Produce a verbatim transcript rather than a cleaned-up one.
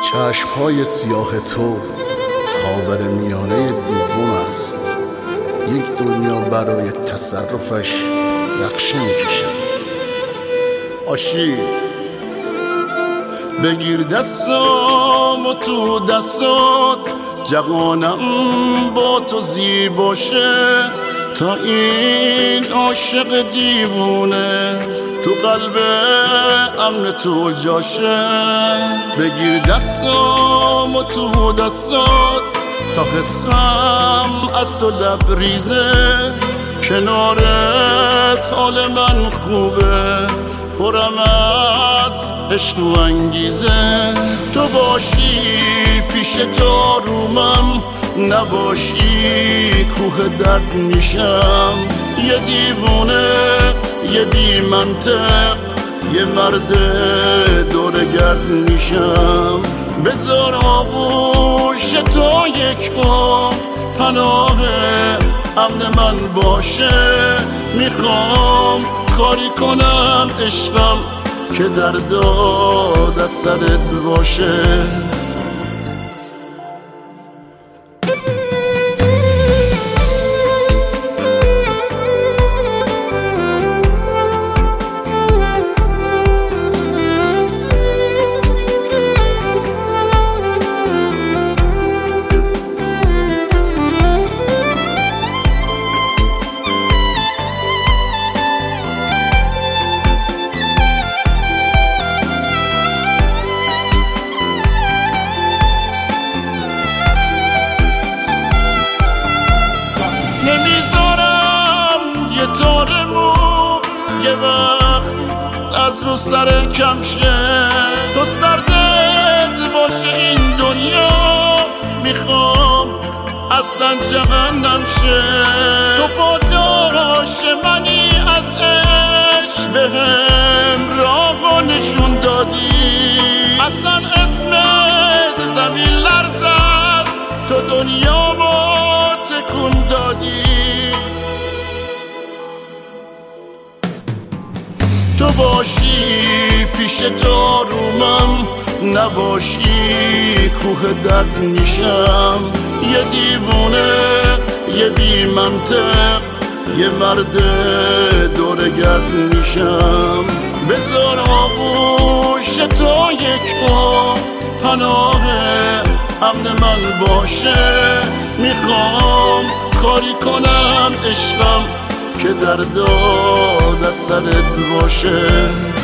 چشم‌های سیاه تو خاور میانه دوم است. یک دنیا برای تصرفش نقشه می‌کشند. آشیل بگیر دستام و تو دستات جهانم با تو زیبا شه، تا این عاشق دیوونه تو قلب امن تو جاشه. بگیر دستام و تو دستات تا حسم از تو لبریزه، کنارت حال من خوبه، پرم از عشق و انگیزه. تو باشی پیش تو رومم، نباشی کوه درد میشم. یه دیوونه یه بی منطق، یه مرد دور گرد میشم. بذار آغوش تو یک بار پناه امن من باشه. میخوام کاری کنم عشقم که در داد از سرت باشه. یه وقت از رو سر کم شه، تو سردت باشه این دنیا. میخوام اصلا جهنم شه، تو پاداش منی از عشق، بهم راهو نشون دادی. اصلا اسمت زمین لرز است، تو دنیا با تکون دادی. تو باشی پیش تو رومم، نباشی کوه درد میشم. یه دیوونه یه بی منطق، یه مرد دور گرد میشم. بذار آغوش تو یک بار پناه امن من باشه. میخوام کاری کنم عشقم که در داد از سرت باشه.